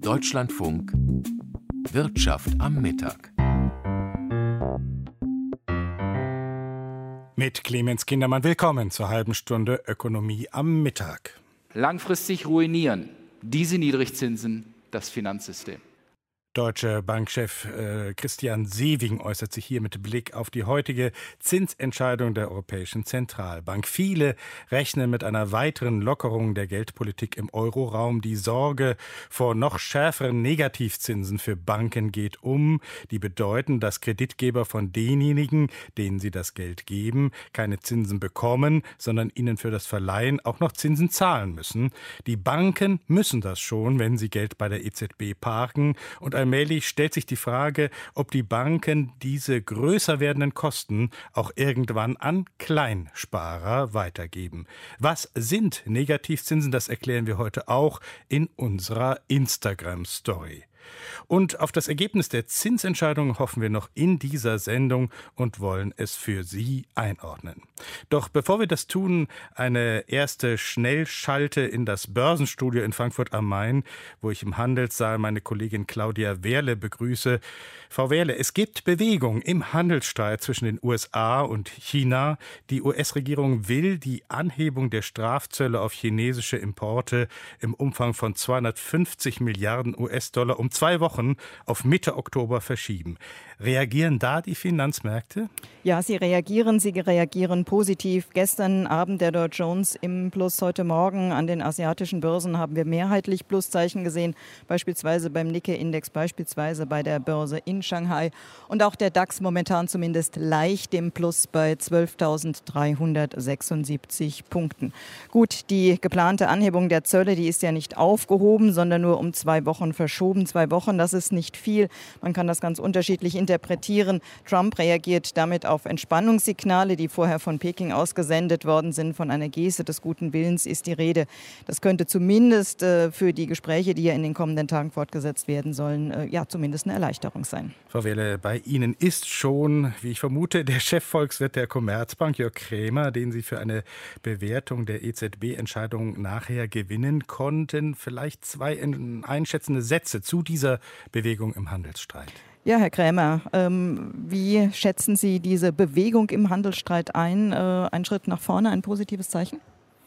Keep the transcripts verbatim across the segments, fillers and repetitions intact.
Deutschlandfunk Wirtschaft am Mittag. Mit Clemens Kindermann willkommen zur halben Stunde Ökonomie am Mittag. Langfristig ruinieren diese Niedrigzinsen das Finanzsystem. Deutsche Bankchef äh, Christian Sewing äußert sich hier mit Blick auf die heutige Zinsentscheidung der Europäischen Zentralbank. Viele rechnen mit einer weiteren Lockerung der Geldpolitik im Euroraum. Die Sorge vor noch schärferen Negativzinsen für Banken geht um. Die bedeuten, dass Kreditgeber von denjenigen, denen sie das Geld geben, keine Zinsen bekommen, sondern ihnen für das Verleihen auch noch Zinsen zahlen müssen. Die Banken müssen das schon, wenn sie Geld bei der E Z B parken. Und ein Allmählich stellt sich die Frage, ob die Banken diese größer werdenden Kosten auch irgendwann an Kleinsparer weitergeben. Was sind Negativzinsen? Das erklären wir heute auch in unserer Instagram-Story. Und auf das Ergebnis der Zinsentscheidung hoffen wir noch in dieser Sendung und wollen es für Sie einordnen. Doch bevor wir das tun, eine erste Schnellschalte in das Börsenstudio in Frankfurt am Main, wo ich im Handelssaal meine Kollegin Claudia Wehrle begrüße. Frau Wehrle, es gibt Bewegung im Handelsstreit zwischen den U S A und China. Die U S-Regierung will die Anhebung der Strafzölle auf chinesische Importe im Umfang von zweihundertfünfzig Milliarden U S-Dollar um zwei Wochen auf Mitte Oktober verschieben. Reagieren da die Finanzmärkte? Ja, sie reagieren. Sie reagieren positiv. Gestern Abend der Dow Jones im Plus. Heute Morgen an den asiatischen Börsen haben wir mehrheitlich Pluszeichen gesehen. Beispielsweise beim Nikkei-Index, beispielsweise bei der Börse in Shanghai. Und auch der DAX momentan zumindest leicht im Plus bei zwölftausenddreihundertsechsundsiebzig Punkten. Gut, die geplante Anhebung der Zölle, die ist ja nicht aufgehoben, sondern nur um zwei Wochen verschoben. Zwei Wochen, das ist nicht viel. Man kann das ganz unterschiedlich interpretieren. Trump reagiert damit auf Entspannungssignale, die vorher von Peking ausgesendet worden sind. Von einer Geste des guten Willens ist die Rede. Das könnte zumindest äh, für die Gespräche, die ja in den kommenden Tagen fortgesetzt werden sollen, äh, ja zumindest eine Erleichterung sein. Frau Wehrle, bei Ihnen ist schon, wie ich vermute, der Chefvolkswirt der Commerzbank, Jörg Krämer, den Sie für eine Bewertung der E Z B-Entscheidung nachher gewinnen konnten. Vielleicht zwei einschätzende Sätze zu dieser Bewegung im Handelsstreit. Ja, Herr Krämer, ähm, wie schätzen Sie diese Bewegung im Handelsstreit ein? Äh, ein Schritt nach vorne, ein positives Zeichen?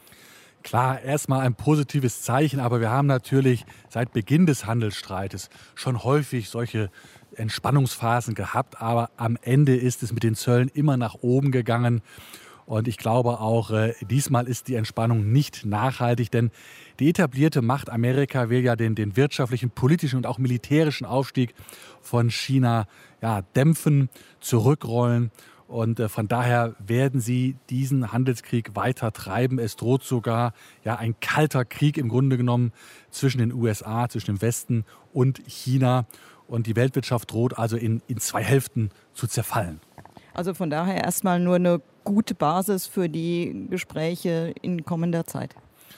Klar, erstmal ein positives Zeichen, aber wir haben natürlich seit Beginn des Handelsstreites schon häufig solche Entspannungsphasen gehabt, aber am Ende ist es mit den Zöllen immer nach oben gegangen. Und ich glaube auch, äh, diesmal ist die Entspannung nicht nachhaltig, denn die etablierte Macht Amerika will ja den, den wirtschaftlichen, politischen und auch militärischen Aufstieg von China ja, dämpfen, zurückrollen. Und äh, von daher werden sie diesen Handelskrieg weiter treiben. Es droht sogar ja, ein kalter Krieg im Grunde genommen zwischen den U S A, zwischen dem Westen und China. Und die Weltwirtschaft droht also in, in zwei Hälften zu zerfallen. Also von daher erstmal nur eine gute Basis für die Gespräche in kommender Zeit.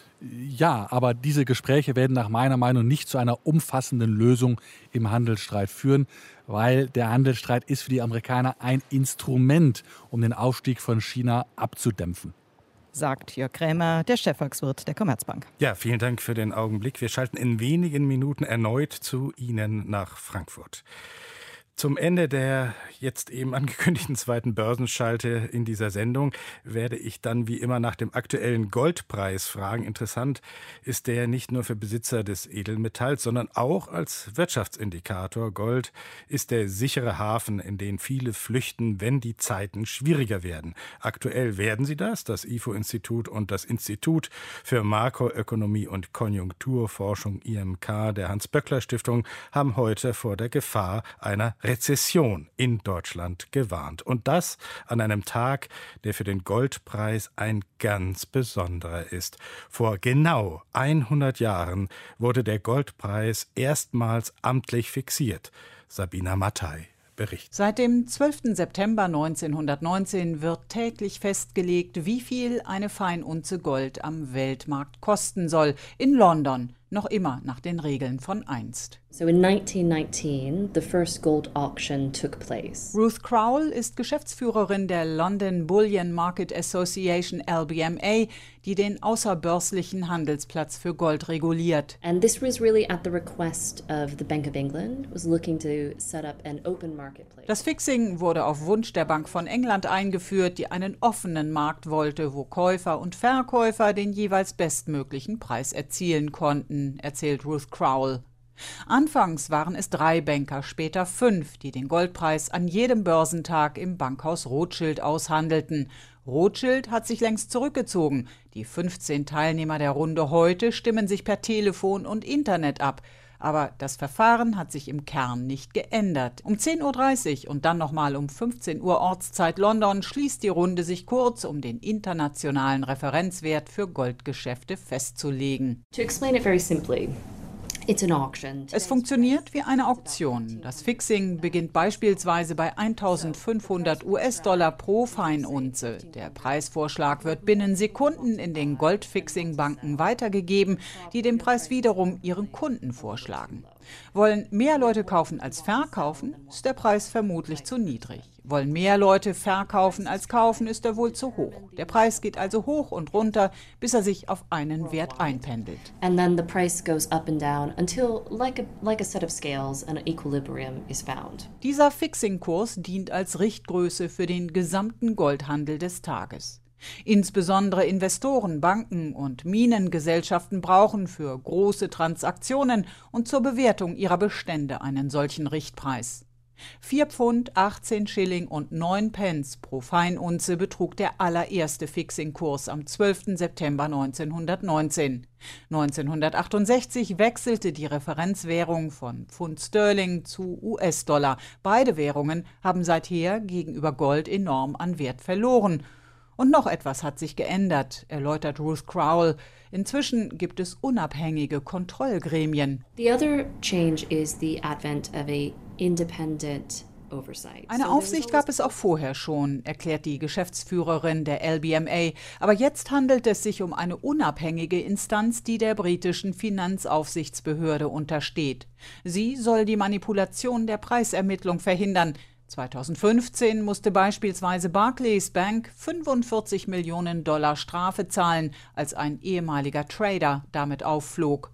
Ja, aber diese Gespräche werden nach meiner Meinung nicht zu einer umfassenden Lösung im Handelsstreit führen, weil der Handelsstreit ist für die Amerikaner ein Instrument, um den Aufstieg von China abzudämpfen. Sagt Jörg Krämer, der Chefvolkswirt der Commerzbank. Ja, vielen Dank für den Augenblick. Wir schalten in wenigen Minuten erneut zu Ihnen nach Frankfurt. Zum Ende der jetzt eben angekündigten zweiten Börsenschalte in dieser Sendung werde ich dann wie immer nach dem aktuellen Goldpreis fragen. Interessant ist der nicht nur für Besitzer des Edelmetalls, sondern auch als Wirtschaftsindikator. Gold ist der sichere Hafen, in den viele flüchten, wenn die Zeiten schwieriger werden. Aktuell werden sie das. Das I F O-Institut und das Institut für Makroökonomie und Konjunkturforschung I M K der Hans-Böckler-Stiftung haben heute vor der Gefahr einer Rezession in Deutschland gewarnt. Und das an einem Tag, der für den Goldpreis ein ganz besonderer ist. Vor genau hundert Jahren wurde der Goldpreis erstmals amtlich fixiert. Sabina Mattei berichtet. Seit dem zwölften September neunzehnhundertneunzehn wird täglich festgelegt, wie viel eine Feinunze Gold am Weltmarkt kosten soll. In London, noch immer nach den Regeln von einst. So in nineteen nineteen, the first gold auction took place. Ruth Crowell ist Geschäftsführerin der London Bullion Market Association L B M A, die den außerbörslichen Handelsplatz für Gold reguliert. And this was really at the request of the Bank of England, was looking to set up an open marketplace. Das Fixing wurde auf Wunsch der Bank von England eingeführt, die einen offenen Markt wollte, wo Käufer und Verkäufer den jeweils bestmöglichen Preis erzielen konnten, erzählt Ruth Crowell. Anfangs waren es drei Banker, später fünf, die den Goldpreis an jedem Börsentag im Bankhaus Rothschild aushandelten. Rothschild hat sich längst zurückgezogen. Die fünfzehn Teilnehmer der Runde heute stimmen sich per Telefon und Internet ab. Aber das Verfahren hat sich im Kern nicht geändert. Um zehn Uhr dreißig und dann nochmal um fünfzehn Uhr Ortszeit London schließt die Runde sich kurz, um den internationalen Referenzwert für Goldgeschäfte festzulegen. To explain it very simply. It's an auction. Es funktioniert wie eine Auktion. Das Fixing beginnt beispielsweise bei eintausendfünfhundert US-Dollar pro Feinunze. Der Preisvorschlag wird binnen Sekunden in den Goldfixing-Banken weitergegeben, die den Preis wiederum ihren Kunden vorschlagen. Wollen mehr Leute kaufen als verkaufen, ist der Preis vermutlich zu niedrig. Wollen mehr Leute verkaufen als kaufen, ist er wohl zu hoch. Der Preis geht also hoch und runter, bis er sich auf einen Wert einpendelt. And then the price goes up and down until, like a, like a set of scales, an equilibrium is found. Dieser Fixing-Kurs dient als Richtgröße für den gesamten Goldhandel des Tages. Insbesondere Investoren, Banken und Minengesellschaften brauchen für große Transaktionen und zur Bewertung ihrer Bestände einen solchen Richtpreis. Vier Pfund, achtzehn Schilling und neun Pence pro Feinunze betrug der allererste Fixing-Kurs am zwölften September neunzehnhundertneunzehn. neunzehnhundertachtundsechzig wechselte die Referenzwährung von Pfund Sterling zu U S-Dollar. Beide Währungen haben seither gegenüber Gold enorm an Wert verloren. Und noch etwas hat sich geändert, erläutert Ruth Crowell. Inzwischen gibt es unabhängige Kontrollgremien. The other change is the advent of a independent oversight. Eine Aufsicht gab es auch vorher schon, erklärt die Geschäftsführerin der L B M A. Aber jetzt handelt es sich um eine unabhängige Instanz, die der britischen Finanzaufsichtsbehörde untersteht. Sie soll die Manipulation der Preisermittlung verhindern. zweitausendfünfzehn musste beispielsweise Barclays Bank fünfundvierzig Millionen Dollar Strafe zahlen, als ein ehemaliger Trader damit aufflog.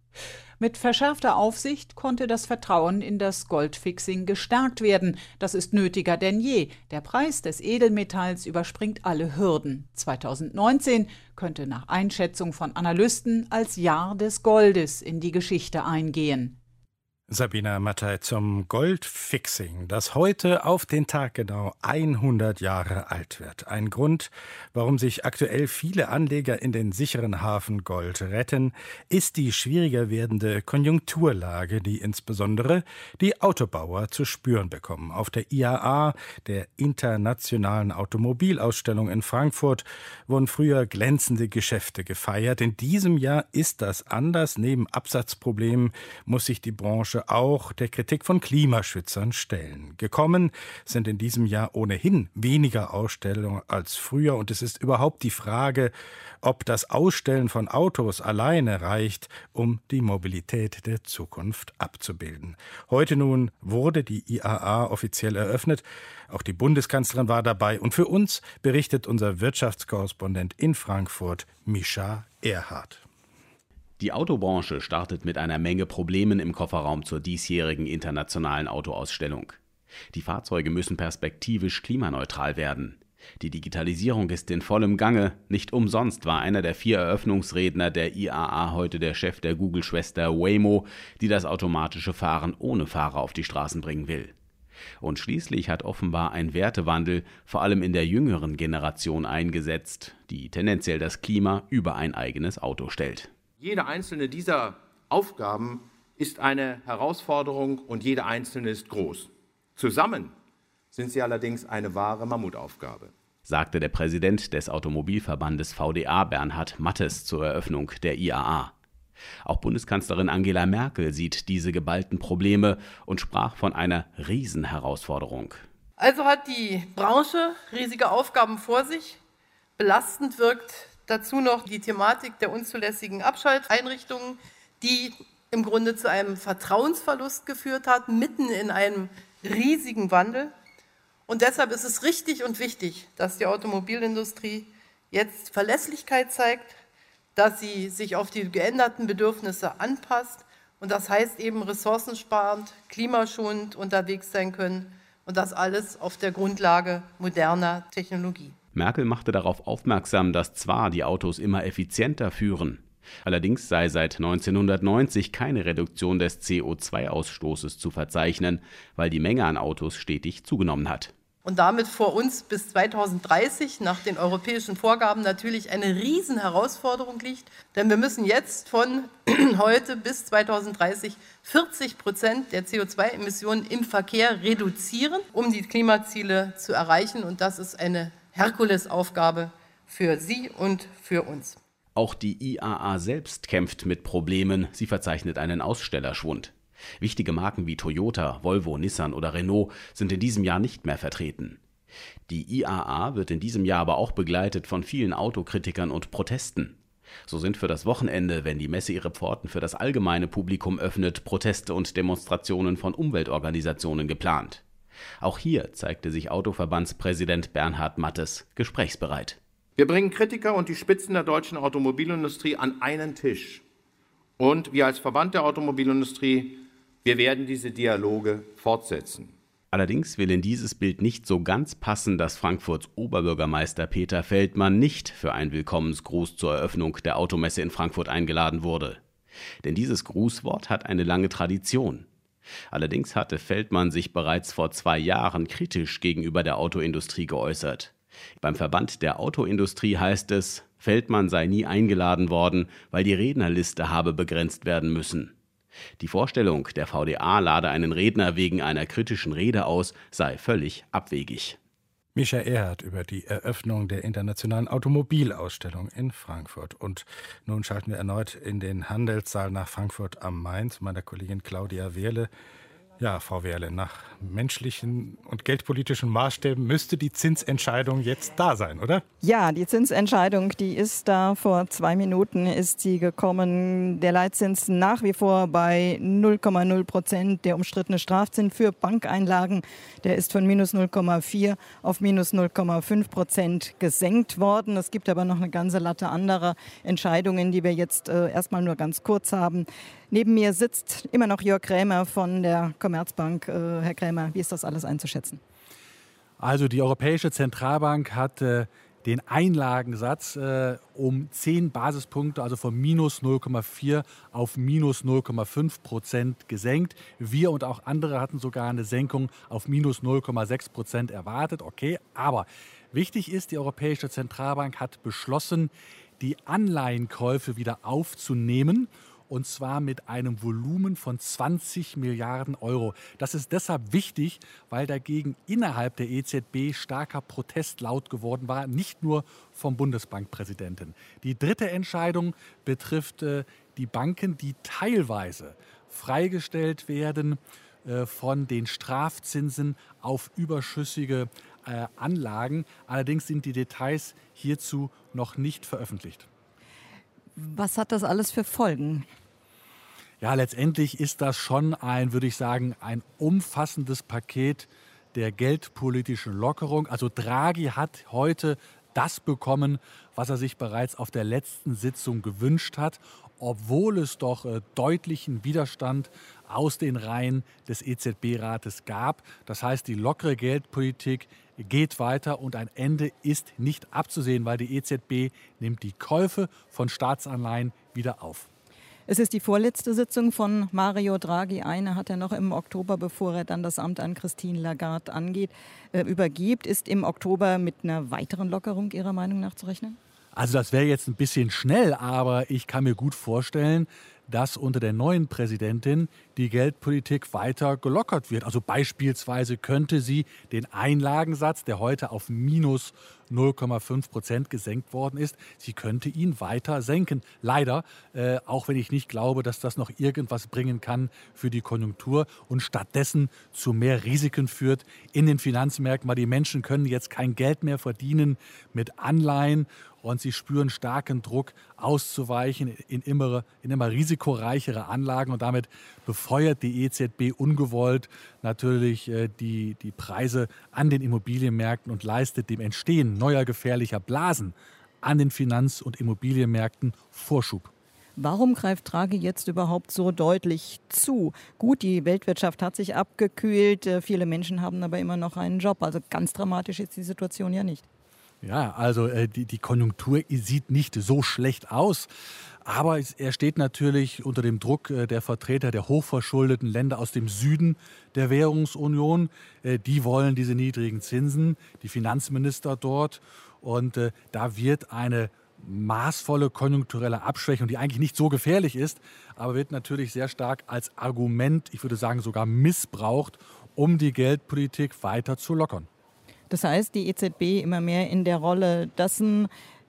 Mit verschärfter Aufsicht konnte das Vertrauen in das Goldfixing gestärkt werden. Das ist nötiger denn je. Der Preis des Edelmetalls überspringt alle Hürden. zweitausendneunzehn könnte nach Einschätzung von Analysten als Jahr des Goldes in die Geschichte eingehen. Sabina Mattei zum Goldfixing, das heute auf den Tag genau hundert Jahre alt wird. Ein Grund, warum sich aktuell viele Anleger in den sicheren Hafen Gold retten, ist die schwieriger werdende Konjunkturlage, die insbesondere die Autobauer zu spüren bekommen. Auf der I A A, der Internationalen Automobilausstellung in Frankfurt, wurden früher glänzende Geschäfte gefeiert. In diesem Jahr ist das anders. Neben Absatzproblemen muss sich die Branche auch der Kritik von Klimaschützern stellen. Gekommen sind in diesem Jahr ohnehin weniger Ausstellungen als früher und es ist überhaupt die Frage, ob das Ausstellen von Autos alleine reicht, um die Mobilität der Zukunft abzubilden. Heute nun wurde die I A A offiziell eröffnet. Auch die Bundeskanzlerin war dabei und für uns berichtet unser Wirtschaftskorrespondent in Frankfurt, Mischa Erhardt. Die Autobranche startet mit einer Menge Problemen im Kofferraum zur diesjährigen internationalen Autoausstellung. Die Fahrzeuge müssen perspektivisch klimaneutral werden. Die Digitalisierung ist in vollem Gange. Nicht umsonst war einer der vier Eröffnungsredner der I A A heute der Chef der Google-Schwester Waymo, die das automatische Fahren ohne Fahrer auf die Straßen bringen will. Und schließlich hat offenbar ein Wertewandel vor allem in der jüngeren Generation eingesetzt, die tendenziell das Klima über ein eigenes Auto stellt. Jede einzelne dieser Aufgaben ist eine Herausforderung und jede einzelne ist groß. Zusammen sind sie allerdings eine wahre Mammutaufgabe, sagte der Präsident des Automobilverbandes V D A Bernhard Mattes zur Eröffnung der I A A. Auch Bundeskanzlerin Angela Merkel sieht diese geballten Probleme und sprach von einer Riesenherausforderung. Also hat die Branche riesige Aufgaben vor sich. Belastend wirkt dazu noch die Thematik der unzulässigen Abschalteinrichtungen, die im Grunde zu einem Vertrauensverlust geführt hat, mitten in einem riesigen Wandel. Und deshalb ist es richtig und wichtig, dass die Automobilindustrie jetzt Verlässlichkeit zeigt, dass sie sich auf die geänderten Bedürfnisse anpasst. Und das heißt eben ressourcensparend, klimaschonend unterwegs sein können. Und das alles auf der Grundlage moderner Technologie. Merkel machte darauf aufmerksam, dass zwar die Autos immer effizienter führen, allerdings sei seit neunzehnhundertneunzig keine Reduktion des C O zwei Ausstoßes zu verzeichnen, weil die Menge an Autos stetig zugenommen hat. Und damit vor uns bis zweitausenddreißig nach den europäischen Vorgaben natürlich eine Riesenherausforderung liegt. Denn wir müssen jetzt von heute bis zweitausenddreißig vierzig Prozent der C O zwei Emissionen im Verkehr reduzieren, um die Klimaziele zu erreichen. Und das ist eine Herkulesaufgabe für Sie und für uns. Auch die I A A selbst kämpft mit Problemen. Sie verzeichnet einen Ausstellerschwund. Wichtige Marken wie Toyota, Volvo, Nissan oder Renault sind in diesem Jahr nicht mehr vertreten. Die I A A wird in diesem Jahr aber auch begleitet von vielen Autokritikern und Protesten. So sind für das Wochenende, wenn die Messe ihre Pforten für das allgemeine Publikum öffnet, Proteste und Demonstrationen von Umweltorganisationen geplant. Auch hier zeigte sich Autoverbandspräsident Bernhard Mattes gesprächsbereit. Wir bringen Kritiker und die Spitzen der deutschen Automobilindustrie an einen Tisch. Und wir als Verband der Automobilindustrie, wir werden diese Dialoge fortsetzen. Allerdings will in dieses Bild nicht so ganz passen, dass Frankfurts Oberbürgermeister Peter Feldmann nicht für einen Willkommensgruß zur Eröffnung der Automesse in Frankfurt eingeladen wurde. Denn dieses Grußwort hat eine lange Tradition. Allerdings hatte Feldmann sich bereits vor zwei Jahren kritisch gegenüber der Autoindustrie geäußert. Beim Verband der Autoindustrie heißt es, Feldmann sei nie eingeladen worden, weil die Rednerliste habe begrenzt werden müssen. Die Vorstellung, der V D A lade einen Redner wegen einer kritischen Rede aus, sei völlig abwegig. Mischa Erhardt über die Eröffnung der internationalen Automobilausstellung in Frankfurt. Und nun schalten wir erneut in den Handelssaal nach Frankfurt am Main zu meiner Kollegin Claudia Wehrle. Ja, Frau Wehrle, nach menschlichen und geldpolitischen Maßstäben müsste die Zinsentscheidung jetzt da sein, oder? Ja, die Zinsentscheidung, die ist da. Vor zwei Minuten ist sie gekommen. Der Leitzins nach wie vor bei null Komma null Prozent. Der umstrittene Strafzins für Bankeinlagen, der ist von minus null Komma vier auf minus null Komma fünf Prozent gesenkt worden. Es gibt aber noch eine ganze Latte anderer Entscheidungen, die wir jetzt äh, erstmal nur ganz kurz haben. Neben mir sitzt immer noch Jörg Krämer von der Commerzbank. Äh, Herr Krämer, wie ist das alles einzuschätzen? Also die Europäische Zentralbank hat äh, den Einlagensatz äh, um zehn Basispunkte, also von minus null Komma vier auf minus null Komma fünf Prozent gesenkt. Wir und auch andere hatten sogar eine Senkung auf minus null Komma sechs Prozent erwartet. Okay, aber wichtig ist, die Europäische Zentralbank hat beschlossen, die Anleihenkäufe wieder aufzunehmen. Und zwar mit einem Volumen von zwanzig Milliarden Euro. Das ist deshalb wichtig, weil dagegen innerhalb der E Z B starker Protest laut geworden war, nicht nur vom Bundesbankpräsidenten. Die dritte Entscheidung betrifft äh, die Banken, die teilweise freigestellt werden äh, von den Strafzinsen auf überschüssige äh, Anlagen. Allerdings sind die Details hierzu noch nicht veröffentlicht. Was hat das alles für Folgen? Ja, letztendlich ist das schon ein, würde ich sagen, ein umfassendes Paket der geldpolitischen Lockerung. Also Draghi hat heute das bekommen, was er sich bereits auf der letzten Sitzung gewünscht hat, obwohl es doch äh, deutlichen Widerstand aus den Reihen des E Z B-Rates gab. Das heißt, die lockere Geldpolitik geht weiter und ein Ende ist nicht abzusehen, weil die E Z B nimmt die Käufe von Staatsanleihen wieder auf. Es ist die vorletzte Sitzung von Mario Draghi. Eine hat er noch im Oktober, bevor er dann das Amt an Christine Lagarde angeht, äh, übergibt. Ist im Oktober mit einer weiteren Lockerung Ihrer Meinung nach zu rechnen? Also das wäre jetzt ein bisschen schnell, aber ich kann mir gut vorstellen, dass unter der neuen Präsidentin die Geldpolitik weiter gelockert wird. Also beispielsweise könnte sie den Einlagensatz, der heute auf minus null Komma fünf Prozent gesenkt worden ist, sie könnte ihn weiter senken. Leider, äh, auch wenn ich nicht glaube, dass das noch irgendwas bringen kann für die Konjunktur und stattdessen zu mehr Risiken führt in den Finanzmärkten, weil die Menschen können jetzt kein Geld mehr verdienen mit Anleihen und sie spüren starken Druck, auszuweichen in immer, in immer risikoreichere Anlagen. Und damit befeuert die E Z B ungewollt natürlich äh, die, die Preise an den Immobilienmärkten und leistet dem Entstehen neuer gefährlicher Blasen an den Finanz- und Immobilienmärkten Vorschub. Warum greift Draghi jetzt überhaupt so deutlich zu? Gut, die Weltwirtschaft hat sich abgekühlt, äh, viele Menschen haben aber immer noch einen Job. Also ganz dramatisch ist die Situation ja nicht. Ja, also äh, die, die Konjunktur sieht nicht so schlecht aus. Aber er steht natürlich unter dem Druck äh, der Vertreter der hochverschuldeten Länder aus dem Süden der Währungsunion. Äh, die wollen diese niedrigen Zinsen, die Finanzminister dort. Und äh, da wird eine maßvolle konjunkturelle Abschwächung, die eigentlich nicht so gefährlich ist, aber wird natürlich sehr stark als Argument, ich würde sagen sogar missbraucht, um die Geldpolitik weiter zu lockern. Das heißt, die E Z B immer mehr in der Rolle dessen,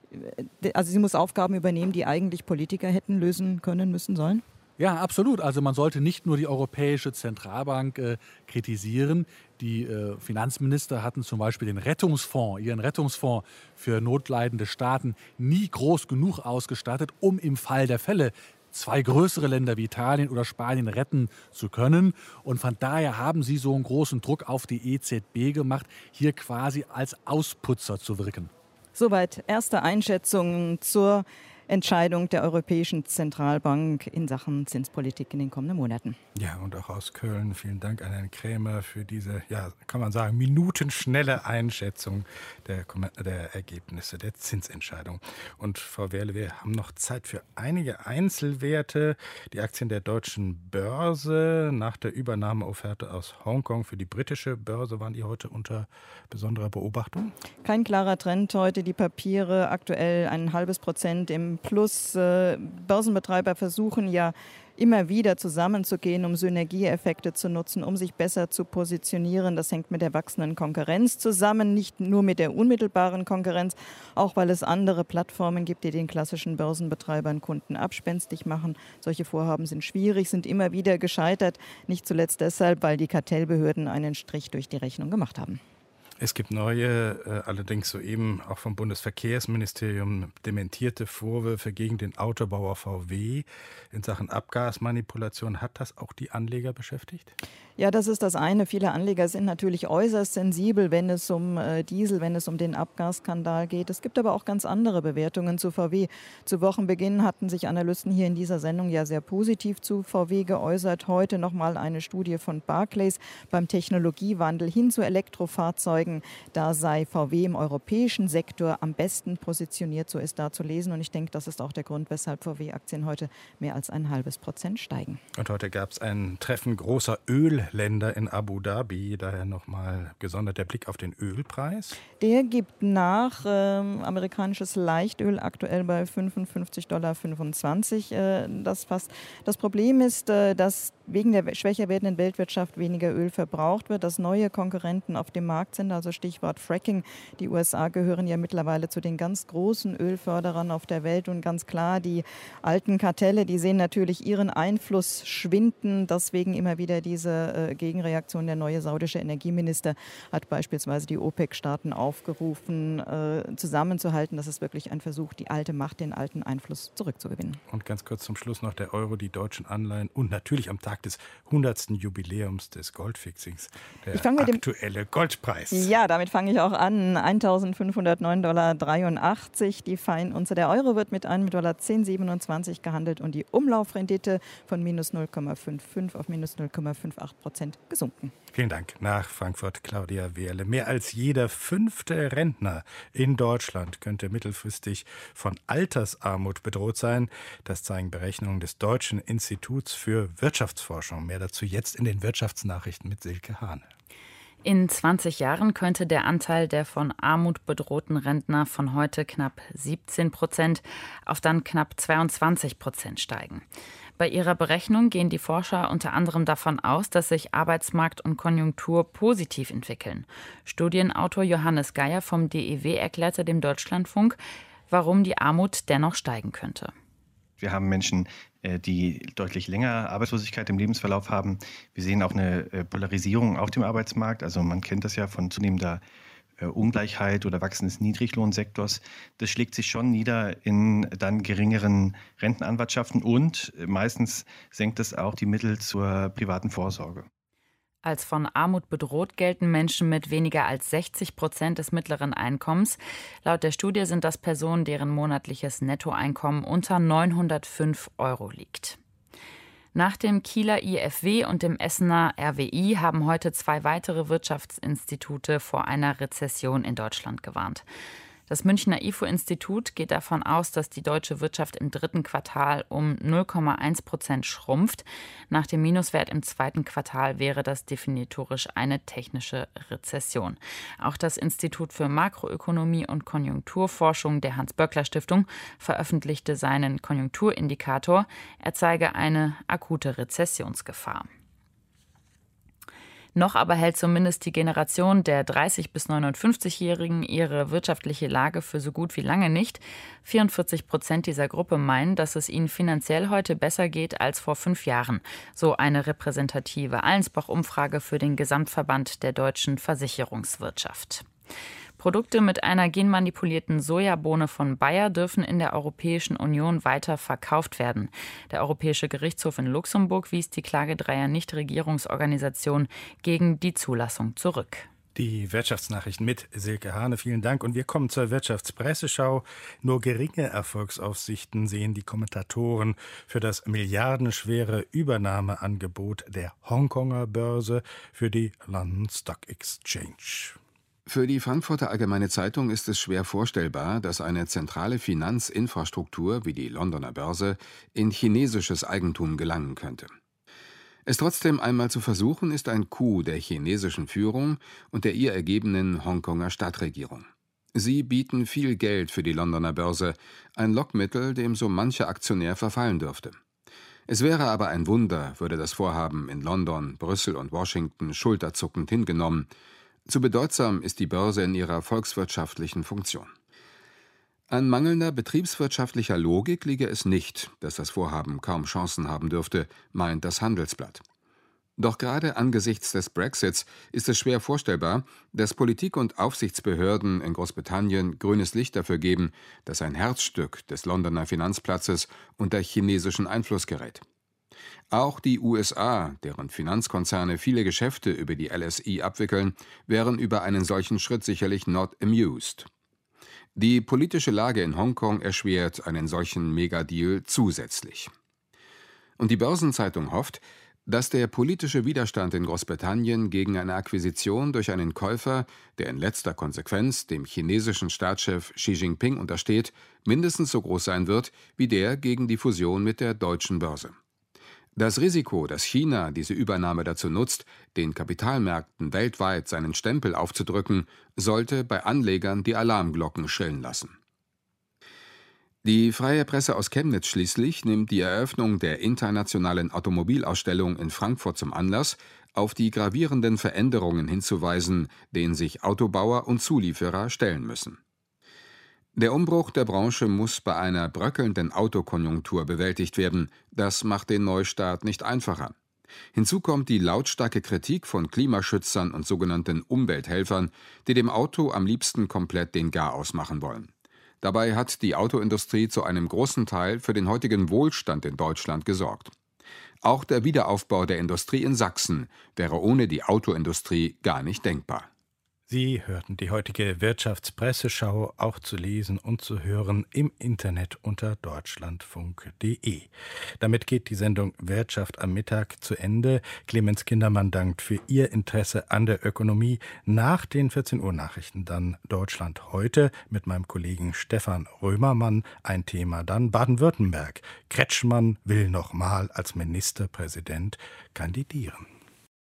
also sie muss Aufgaben übernehmen, die eigentlich Politiker hätten lösen können, müssen, sollen? Ja, absolut. Also man sollte nicht nur die Europäische Zentralbank äh, kritisieren. Die äh, Finanzminister hatten zum Beispiel den Rettungsfonds, ihren Rettungsfonds für notleidende Staaten nie groß genug ausgestattet, um im Fall der Fälle zwei größere Länder wie Italien oder Spanien retten zu können. Und von daher haben sie so einen großen Druck auf die E Z B gemacht, hier quasi als Ausputzer zu wirken. Soweit erste Einschätzungen zur Entscheidung der Europäischen Zentralbank in Sachen Zinspolitik in den kommenden Monaten. Ja, und auch aus Köln vielen Dank an Herrn Krämer für diese, ja, kann man sagen, minutenschnelle Einschätzung der, der Ergebnisse der Zinsentscheidung. Und Frau Wehrle, wir haben noch Zeit für einige Einzelwerte. Die Aktien der deutschen Börse nach der Übernahmeofferte aus Hongkong für die britische Börse, waren die heute unter besonderer Beobachtung? Kein klarer Trend heute. Die Papiere aktuell ein halbes Prozent im Plus. Äh, Börsenbetreiber versuchen ja immer wieder zusammenzugehen, um Synergieeffekte zu nutzen, um sich besser zu positionieren. Das hängt mit der wachsenden Konkurrenz zusammen, nicht nur mit der unmittelbaren Konkurrenz, auch weil es andere Plattformen gibt, die den klassischen Börsenbetreibern Kunden abspenstig machen. Solche Vorhaben sind schwierig, sind immer wieder gescheitert, nicht zuletzt deshalb, weil die Kartellbehörden einen Strich durch die Rechnung gemacht haben. Es gibt neue, äh, allerdings soeben auch vom Bundesverkehrsministerium dementierte Vorwürfe gegen den Autobauer V W in Sachen Abgasmanipulation. Hat das auch die Anleger beschäftigt? Ja, das ist das eine. Viele Anleger sind natürlich äußerst sensibel, wenn es um äh, Diesel, wenn es um den Abgasskandal geht. Es gibt aber auch ganz andere Bewertungen zu V W. Zu Wochenbeginn hatten sich Analysten hier in dieser Sendung ja sehr positiv zu V W geäußert. Heute nochmal eine Studie von Barclays beim Technologiewandel hin zu Elektrofahrzeugen. Da sei V W im europäischen Sektor am besten positioniert, so ist da zu lesen. Und ich denke, das ist auch der Grund, weshalb V W-Aktien heute mehr als ein halbes Prozent steigen. Und heute gab es ein Treffen großer Ölländer in Abu Dhabi. Daher nochmal gesondert der Blick auf den Ölpreis. Der gibt nach. Ähm, amerikanisches Leichtöl aktuell bei fünfundfünfzig Komma fünfundzwanzig Dollar. Äh, das passt. Das Problem ist, äh, dass wegen der schwächer werdenden Weltwirtschaft weniger Öl verbraucht wird, dass neue Konkurrenten auf dem Markt sind, also Stichwort Fracking. Die U S A gehören ja mittlerweile zu den ganz großen Ölförderern auf der Welt und ganz klar, die alten Kartelle, die sehen natürlich ihren Einfluss schwinden, deswegen immer wieder diese äh, Gegenreaktion. Der neue saudische Energieminister hat beispielsweise die OPEC-Staaten aufgerufen, äh, zusammenzuhalten. Das ist wirklich ein Versuch, die alte Macht, den alten Einfluss zurückzugewinnen. Und ganz kurz zum Schluss noch der Euro, die deutschen Anleihen und natürlich am Tag des hundertsten Jubiläums des Goldfixings der aktuelle Goldpreis. Ja, damit fange ich auch an. eintausendfünfhundertneun Komma dreiundachtzig Dollar. Die Feinunze. Der Euro wird mit einem Dollar zehn Komma siebenundzwanzig gehandelt und die Umlaufrendite von minus null Komma fünfundfünfzig auf minus null Komma achtundfünfzig Prozent gesunken. Vielen Dank. Nach Frankfurt Claudia Wehrle. Mehr als jeder fünfte Rentner in Deutschland könnte mittelfristig von Altersarmut bedroht sein. Das zeigen Berechnungen des Deutschen Instituts für Wirtschaftsforschung. Mehr dazu jetzt in den Wirtschaftsnachrichten mit Silke Hahn. In zwanzig Jahren könnte der Anteil der von Armut bedrohten Rentner von heute knapp siebzehn Prozent auf dann knapp zweiundzwanzig Prozent steigen. Bei ihrer Berechnung gehen die Forscher unter anderem davon aus, dass sich Arbeitsmarkt und Konjunktur positiv entwickeln. Studienautor Johannes Geier vom D E W erklärte dem Deutschlandfunk, warum die Armut dennoch steigen könnte. Wir haben Menschen, die deutlich länger Arbeitslosigkeit im Lebensverlauf haben. Wir sehen auch eine Polarisierung auf dem Arbeitsmarkt. Also man kennt das ja von zunehmender Ungleichheit oder Wachsen des Niedriglohnsektors. Das schlägt sich schon nieder in dann geringeren Rentenanwartschaften und meistens senkt es auch die Mittel zur privaten Vorsorge. Als von Armut bedroht gelten Menschen mit weniger als sechzig Prozent des mittleren Einkommens. Laut der Studie sind das Personen, deren monatliches Nettoeinkommen unter neunhundertfünf Euro liegt. Nach dem Kieler I F W und dem Essener R W I haben heute zwei weitere Wirtschaftsinstitute vor einer Rezession in Deutschland gewarnt. Das Münchner I F O-Institut geht davon aus, dass die deutsche Wirtschaft im dritten Quartal um null Komma eins Prozent schrumpft. Nach dem Minuswert im zweiten Quartal wäre das definitorisch eine technische Rezession. Auch das Institut für Makroökonomie und Konjunkturforschung der Hans-Böckler-Stiftung veröffentlichte seinen Konjunkturindikator. Er zeige eine akute Rezessionsgefahr. Noch aber hält zumindest die Generation der dreißig- bis neunundfünfzigjährigen ihre wirtschaftliche Lage für so gut wie lange nicht. vierundvierzig Prozent dieser Gruppe meinen, dass es ihnen finanziell heute besser geht als vor fünf Jahren. So eine repräsentative Allensbach-Umfrage für den Gesamtverband der deutschen Versicherungswirtschaft. Produkte mit einer genmanipulierten Sojabohne von Bayer dürfen in der Europäischen Union weiter verkauft werden. Der Europäische Gerichtshof in Luxemburg wies die Klage dreier Nichtregierungsorganisationen gegen die Zulassung zurück. Die Wirtschaftsnachrichten mit Silke Hane, vielen Dank. Und wir kommen zur Wirtschaftspresseschau. Nur geringe Erfolgsaussichten sehen die Kommentatoren für das milliardenschwere Übernahmeangebot der Hongkonger Börse für die London Stock Exchange. Für die Frankfurter Allgemeine Zeitung ist es schwer vorstellbar, dass eine zentrale Finanzinfrastruktur wie die Londoner Börse in chinesisches Eigentum gelangen könnte. Es trotzdem einmal zu versuchen, ist ein Coup der chinesischen Führung und der ihr ergebenen Hongkonger Stadtregierung. Sie bieten viel Geld für die Londoner Börse, ein Lockmittel, dem so mancher Aktionär verfallen dürfte. Es wäre aber ein Wunder, würde das Vorhaben in London, Brüssel und Washington schulterzuckend hingenommen. Zu bedeutsam ist die Börse in ihrer volkswirtschaftlichen Funktion. An mangelnder betriebswirtschaftlicher Logik liege es nicht, dass das Vorhaben kaum Chancen haben dürfte, meint das Handelsblatt. Doch gerade angesichts des Brexits ist es schwer vorstellbar, dass Politik und Aufsichtsbehörden in Großbritannien grünes Licht dafür geben, dass ein Herzstück des Londoner Finanzplatzes unter chinesischen Einfluss gerät. Auch die U S A, deren Finanzkonzerne viele Geschäfte über die L S E abwickeln, wären über einen solchen Schritt sicherlich not amused. Die politische Lage in Hongkong erschwert einen solchen Megadeal zusätzlich. Und die Börsenzeitung hofft, dass der politische Widerstand in Großbritannien gegen eine Akquisition durch einen Käufer, der in letzter Konsequenz dem chinesischen Staatschef Xi Jinping untersteht, mindestens so groß sein wird wie der gegen die Fusion mit der deutschen Börse. Das Risiko, dass China diese Übernahme dazu nutzt, den Kapitalmärkten weltweit seinen Stempel aufzudrücken, sollte bei Anlegern die Alarmglocken schrillen lassen. Die Freie Presse aus Chemnitz schließlich nimmt die Eröffnung der internationalen Automobilausstellung in Frankfurt zum Anlass, auf die gravierenden Veränderungen hinzuweisen, denen sich Autobauer und Zulieferer stellen müssen. Der Umbruch der Branche muss bei einer bröckelnden Autokonjunktur bewältigt werden. Das macht den Neustart nicht einfacher. Hinzu kommt die lautstarke Kritik von Klimaschützern und sogenannten Umwelthelfern, die dem Auto am liebsten komplett den Garaus machen wollen. Dabei hat die Autoindustrie zu einem großen Teil für den heutigen Wohlstand in Deutschland gesorgt. Auch der Wiederaufbau der Industrie in Sachsen wäre ohne die Autoindustrie gar nicht denkbar. Sie hörten die heutige Wirtschaftspresseschau, auch zu lesen und zu hören im Internet unter deutschlandfunk punkt de. Damit geht die Sendung Wirtschaft am Mittag zu Ende. Clemens Kindermann dankt für Ihr Interesse an der Ökonomie. Nach den vierzehn Uhr Nachrichten dann Deutschland heute mit meinem Kollegen Stefan Römermann. Ein Thema dann Baden-Württemberg. Kretschmann will nochmal als Ministerpräsident kandidieren.